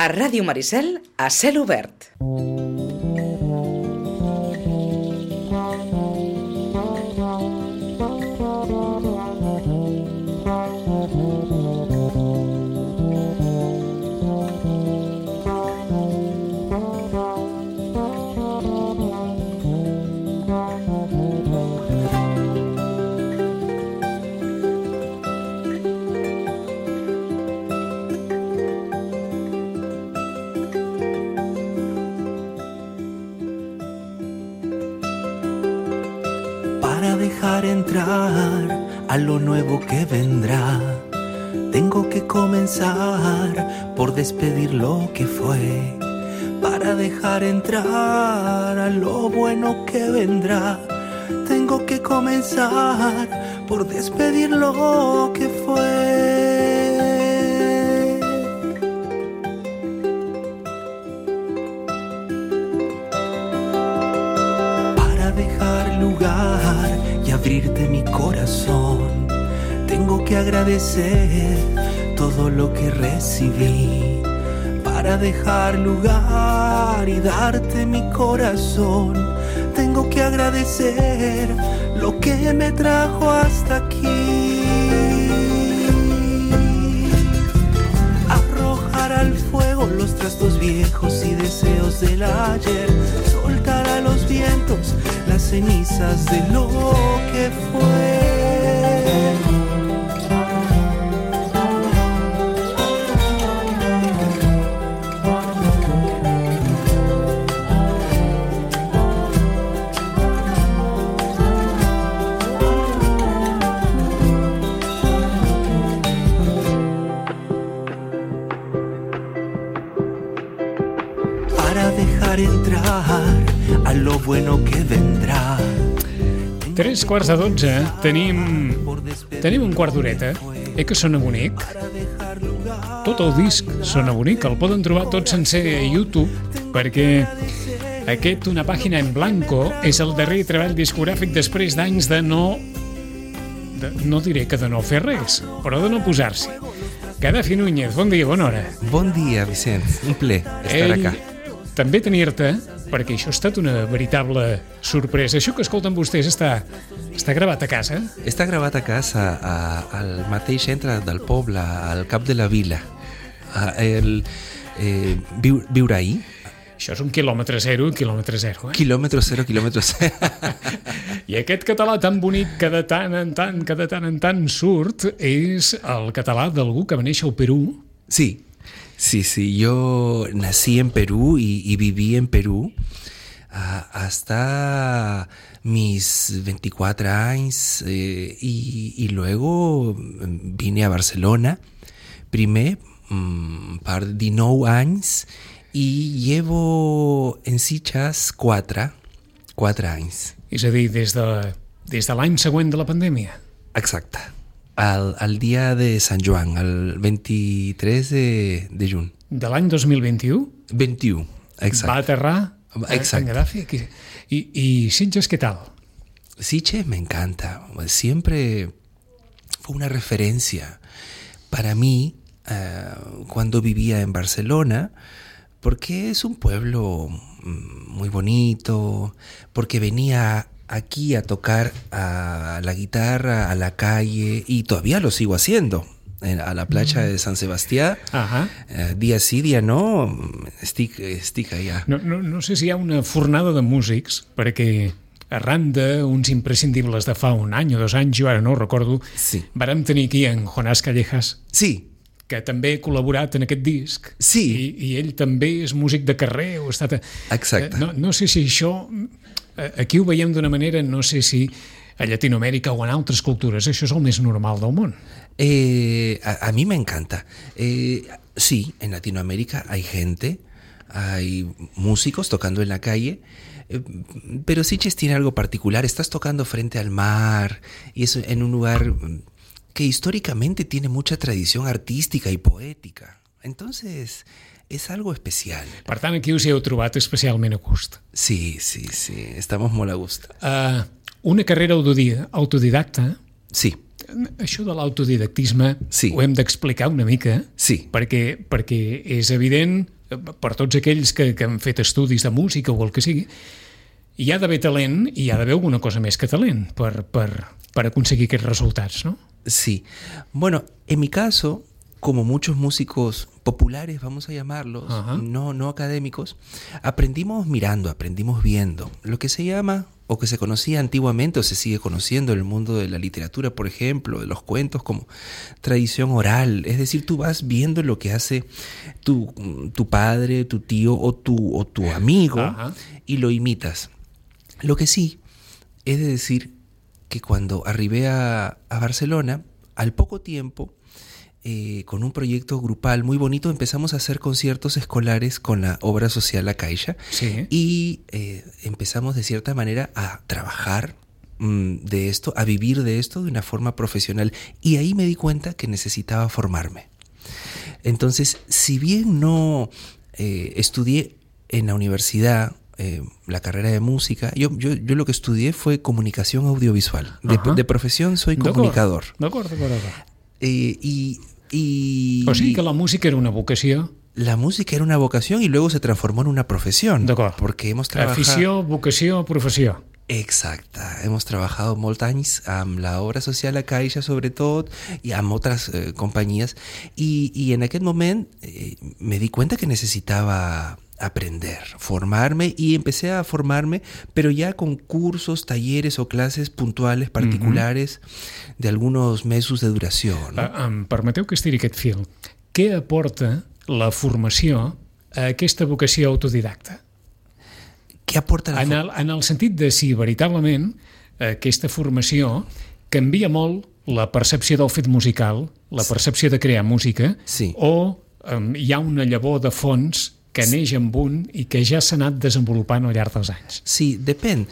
A Ràdio Maricel, a cel obert. Dejar entrar a lo nuevo que vendrá. Tengo que comenzar por despedir lo que fue. Para dejar entrar a lo bueno que vendrá, tengo que comenzar por despedir lo que fue. Para dejar lugar y abrirte mi corazón, tengo que agradecer todo lo que recibí. Para dejar lugar y darte mi corazón, tengo que agradecer lo que me trajo hasta aquí. Arrojar al fuego los trastos viejos y deseos del ayer, soltar a los vientos las cenizas de lo que fue. Para dejar entrar a lo bueno que vendrà. 3:45, tenim un quart d'horeta. Que sona bonic. Tot el disc sona bonic. El poden trobar tot sencer a YouTube, perquè aquest Una pàgina en blanco és el darrer treball discogràfic després d'anys de no diré que de no fer res, però de no posar-s'hi. Gaddafi Núñez, bon dia, bona hora. Bon dia, Vicent. Un plaer estar acá. També tenir-te, perquè això ha estat una veritable sorpresa. Això que escolten vostès està gravat a casa? Està gravat a casa, al mateix centre del poble, al cap de la vila. Viure ahir. Això és un quilòmetre zero, quilòmetre zero, eh? Quilòmetre zero, quilòmetre zero. I aquest català tan bonic que de tant en tant surt és el català d'algú que va néixer al Perú. Sí. Yo nací en Perú y viví en Perú hasta mis 24 años y luego vine a Barcelona, primer par 19 años y llevo en Sitges 4 anys. És a dir, des de l'any següent de la pandèmia. Exacte. Al dia de Sant Joan, el 23 de juny. De l'any 2021? 21, exacte. Va aterrar exacte. Gaddafi. ¿Y Sitges qué tal? Sitges me encanta. Siempre fue una referencia para mí cuando vivía en Barcelona, porque es un pueblo muy bonito, porque venía aquí a tocar a la guitarra, a la calle, y todavía lo sigo haciendo, a la playa de San Sebastián. Dia sí, dia no, estic allà. No sé si hi ha una fornada de músics, perquè arran d'uns imprescindibles de fa un any o 2 anys, jo ara no ho recordo, sí. Vàrem tenir aquí en Jonás Callejas, sí. que també ha col·laborat en aquest disc, sí. I ell també és músic de carrer. O ha estat... Exacte. No sé si això... Aquí ho veiem d'una manera, no sé si a Llatinoamèrica o en altres cultures això és el més normal del món. A mí me encanta. Sí, en Latinoamérica hay gente, hay músicos tocando en la calle, pero Sitges tiene algo particular. Estás tocando frente al mar y es en un lugar que históricamente tiene mucha tradición artística y poética. Entonces... és algo especial. Per tant, aquí us hi heu trobat especialment a gust. Sí, estamos molt a gust. Una carrera autodidacta. Sí. Això de l'autodidactisme Sí. ho hem d'explicar una mica, Sí. perquè és evident per tots aquells que han fet estudis de música o el que sigui, hi ha d'haver talent i hi ha d'haver alguna cosa més que talent per aconseguir aquests resultats, no? Sí. Bueno, en mi caso, como muchos músicos populares, vamos a llamarlos, Ajá. no académicos, aprendimos mirando, aprendimos viendo. Lo que se llama, o que se conocía antiguamente, o se sigue conociendo en el mundo de la literatura, por ejemplo, de los cuentos, como tradición oral. Es decir, tú vas viendo lo que hace tu padre, tu tío o tu amigo, Ajá. y lo imitas. Lo que sí es de decir que cuando arribé a Barcelona, al poco tiempo, con un proyecto grupal muy bonito, empezamos a hacer conciertos escolares con la obra social La Caixa. Sí. Y empezamos de cierta manera a trabajar de esto, a vivir de esto de una forma profesional. Y ahí me di cuenta que necesitaba formarme. Entonces, si bien no estudié en la universidad la carrera de música, yo lo que estudié fue comunicación audiovisual. De profesión soy comunicador. D'acord. Y O sigui que la música era una vocació. la música era una vocación y luego se transformó en una profesión. D'acord. Porque hemos trabajado... Afició, vocació, professió. Exacta. Hemos trabajado molts anys amb la obra social La Caixa, sobretot, y amb otras compañías. Y en aquel moment me di cuenta que necesitaba aprender, formarme, y empecé a formarme, pero ya con cursos, talleres o clases puntuales, particulares, de algunos mesos de duració. No? Em permeteu que estiri aquest fil. Què aporta la formació a aquesta vocació autodidacta? Què aporta la formació? En el sentit de si veritablement aquesta formació canvia molt la percepció del fet musical, la percepció de crear música, Sí. o hi ha una llavor de fons que neix amb un i que ja s'ha anat desenvolupant al llarg dels anys. Sí, depende.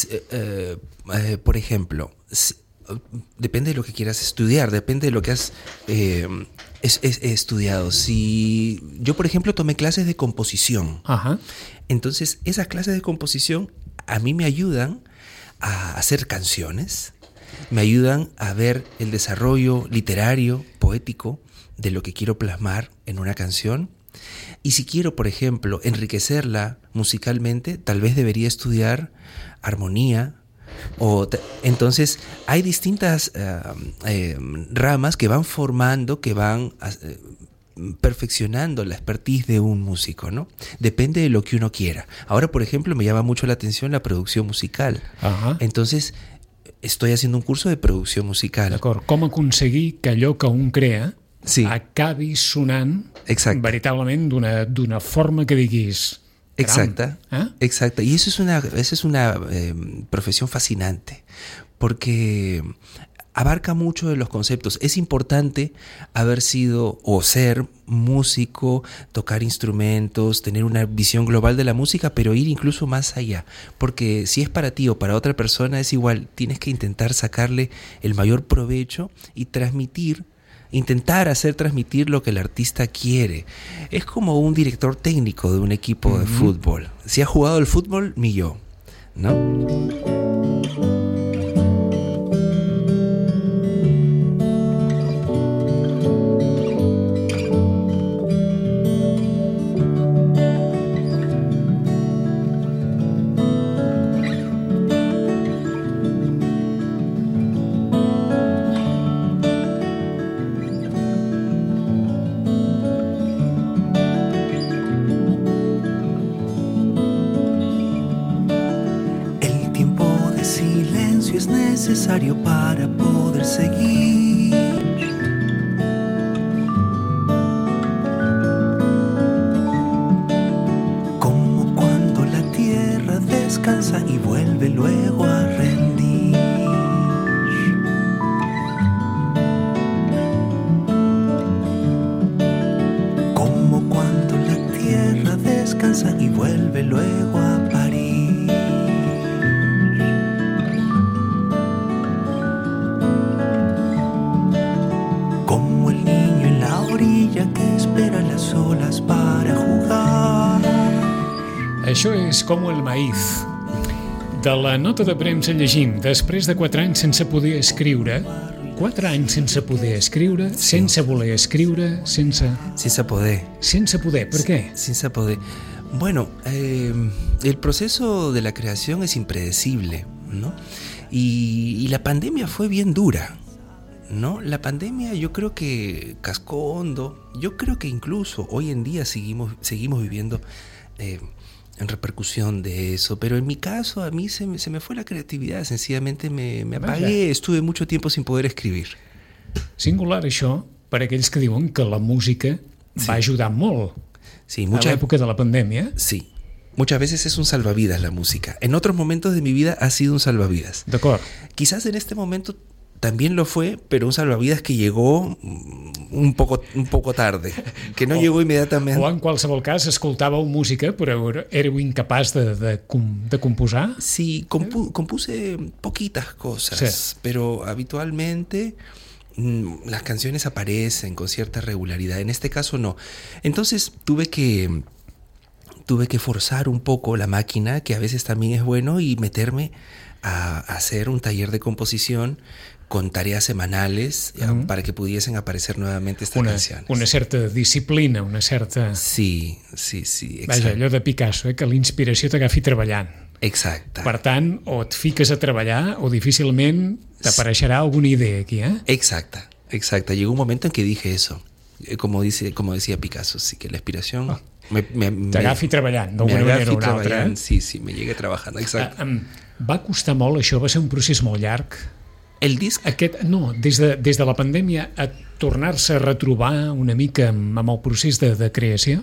Por ejemplo, depende de lo que quieras estudiar, depende de lo que has estudiado. Si yo, por ejemplo, tomé clases de composición, Ajá. entonces esas clases de composición a mí me ayudan a hacer canciones, me ayudan a ver el desarrollo literario, poético, de lo que quiero plasmar en una canción. Y si quiero, por ejemplo, enriquecerla musicalmente, tal vez debería estudiar armonía. Entonces, hay distintas ramas que van formando, que van perfeccionando la expertise de un músico, ¿no? Depende de lo que uno quiera. Ahora, por ejemplo, me llama mucho la atención la producción musical. Ajá. Entonces, estoy haciendo un curso de producción musical. D'acord. Com aconseguir que allò que un crea Sí. acabi sonant Exacte. veritablement d'una forma que diguis... Exacta, ¿Ah? exacta. Y eso es una profesión fascinante, porque abarca mucho de los conceptos. Es importante haber sido o ser músico, tocar instrumentos, tener una visión global de la música, pero ir incluso más allá. Porque si es para ti o para otra persona, es igual. Tienes que intentar sacarle el mayor provecho y intentar hacer transmitir lo que el artista quiere. Es como un director técnico de un equipo de fútbol. Si ha jugado el fútbol, ni yo, ¿no? Es necesario para poder seguir. Como cuando la tierra descansa y vuelve luego a rendir. Como cuando la tierra descansa y vuelve luego a parir. Que espera las olas para jugar. Això és Com el maíz. De la nota de premsa llegim: després de 4 anys sense poder escriure, 4 anys sense poder escriure, sense voler escriure, sense poder. ¿Por qué? Sin poder. Bueno, el proceso de la creación es impredecible, ¿no? Y la pandemia fue bien dura, ¿no? La pandemia yo creo que cascó hondo. Yo creo que incluso hoy en día seguimos viviendo en repercusión de eso, pero en mi caso a mí se me fue la creatividad, sencillamente me apagué, estuve mucho tiempo sin poder escribir. Singular això per aquells que diuen que la música va ajudar molt a l'època de la pandèmia. Sí, muchas veces es un salvavidas la música. En otros momentos de mi vida ha sido un salvavidas. D'acord. Quizás en este momento también lo fue, pero un salvavidas que llegó un poco tarde, que no llegó inmediatamente. O en qualsevol cas escoltàveu música però éreu incapaç de composar? Sí, compuse poquitas cosas, pero habitualmente las canciones aparecen con cierta regularidad. En este caso no. Entonces tuve que forzar un poco la máquina, que a veces también es bueno, y meterme a hacer un taller de composición con tareas semanales para que pudiesen aparecer nuevamente estas canciones. Una certa disciplina, una certa... Sí, exacte. Vaja, allò de Picasso, que la inspiració t'agafi treballant. Exacte. Per tant, o et fiques a treballar o difícilment t'apareixerà alguna idea aquí, Exacto. Llegó un momento en que dije eso. Como decía Picasso, sí, que la inspiración t'agafi treballant, d'alguna manera o una altra. Sí, me llegué trabajando, exacto. Va costar molt això? Va ser un procés molt llarg? El disc? Des de la pandèmia a tornar-se a retrobar una mica amb el procés de creació?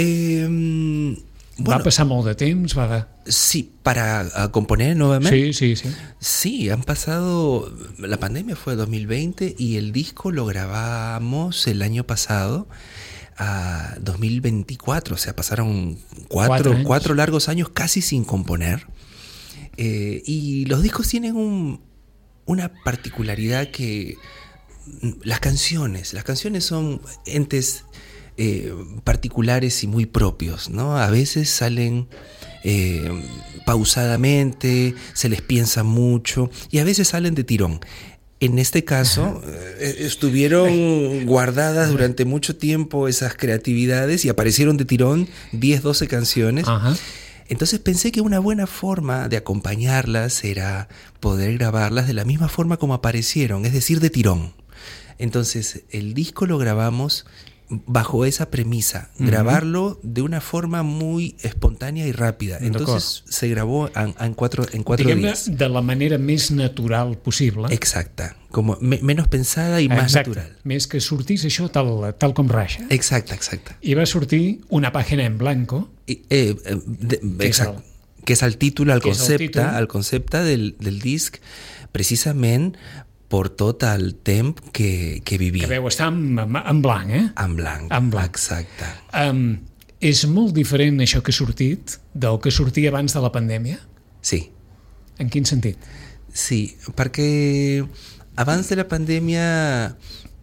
Va passar molt de temps? Sí, para componer nuevamente. Sí. Sí, han pasado... La pandemia fue 2020 y el disco lo grabamos el año pasado, a 2024. O sea, pasaron cuatro largos años casi sin componer. Y los discos tienen una particularidad que... Las canciones son entes particulares y muy propios, ¿no? A veces salen pausadamente, se les piensa mucho y a veces salen de tirón. En este caso, estuvieron guardadas durante mucho tiempo esas creatividades y aparecieron de tirón 10, 12 canciones. Entonces pensé que una buena forma de acompañarlas era poder grabarlas de la misma forma como aparecieron, es decir, de tirón. Entonces el disco lo grabamos bajo esa premisa, grabarlo de una forma muy espontánea y rápida. Entonces se grabó en cuatro días. De la manera més natural possible. Exacta, como menos pensada y más natural. Més que sortís això tal com raixa. Exacte. I va sortir una pàgina en blanco. Exacto. Que és el títol, el concepte del disc, precisament per tot el temps que viví. Que veu estar en blanc, En blanc, exacte. És molt diferent això que ha sortit del que sortia abans de la pandèmia? Sí. En quin sentit? Sí, perquè abans de la pandèmia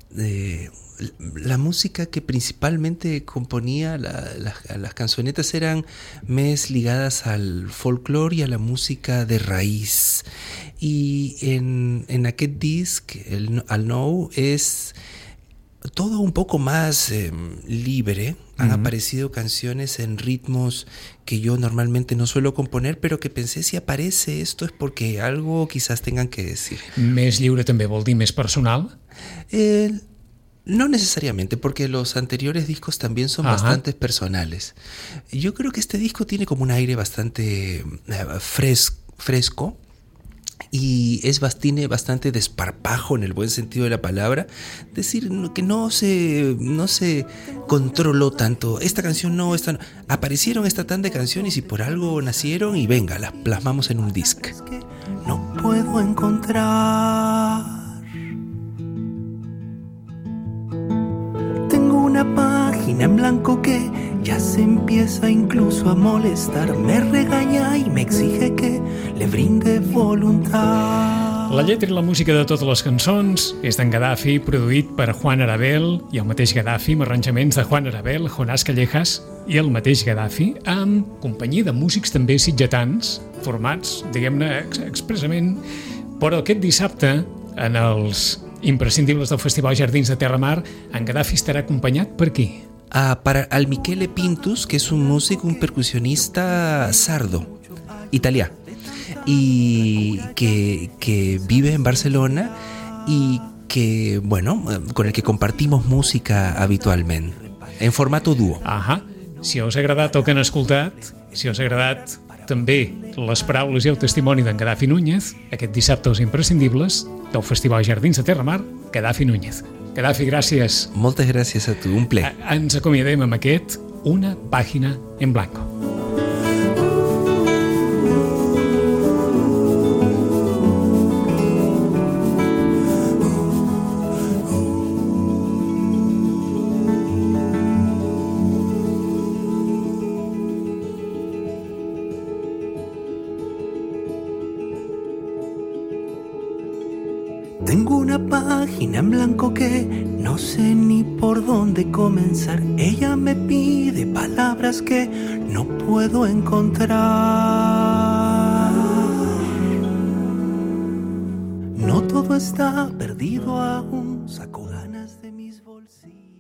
la música que principalmente componía las canzonetas eran más ligadas al folclore y a la música de raíz. Y en aquest disc, al nou, es todo un poco más libre. Han aparecido canciones en ritmos que yo normalmente no suelo componer, pero que pensé, si aparece esto es porque algo quizás tengan que decir. Més lliure també vol dir més personal? No necesariamente, porque los anteriores discos también son bastante personales. Yo creo que este disco tiene como un aire bastante fresco y tiene bastante desparpajo en el buen sentido de la palabra. Decir que no se controló tanto. Esta canción no, esta no. Aparecieron esta tanda de canciones y por algo nacieron y venga, las plasmamos en un disc. No puedo encontrar. Una página en blanco que ya se empieza incluso a molestar. Me regaña y me exige que le brinde voluntad. La lletra i la música de totes les cançons és d'en Gaddafi, produït per Juan Arabel i el mateix Gaddafi, amb arranjaments de Juan Arabel, Jonás Callejas i el mateix Gaddafi, amb companyia de músics també sitgetans, formats, diguem-ne, expressament, però aquest dissabte en els imprescindibles del Festival Jardins de Terramar. En Gaddafi estarà acompanyat per qui? Para al Michele Pintus, que es un músico, un percusionista sardo, italiano, y que vive en Barcelona y que, bueno, con el que compartimos música habitualmente, en formato dúo. Si us ha agradat el que han escoltat, si us ha agradat també les paraules i el testimoni d'en Gaddafi Núñez, aquest dissabte Els Imprescindibles del Festival Jardins de Terramar, Gaddafi Núñez. Gaddafi, gràcies. Moltes gràcies a tu, un ple. Ens acomiadem amb aquest Una pàgina en blanco. Tengo una página en blanco que no sé ni por dónde comenzar. Ella me pide palabras que no puedo encontrar. No todo está perdido aún, saco ganas de mis bolsillos.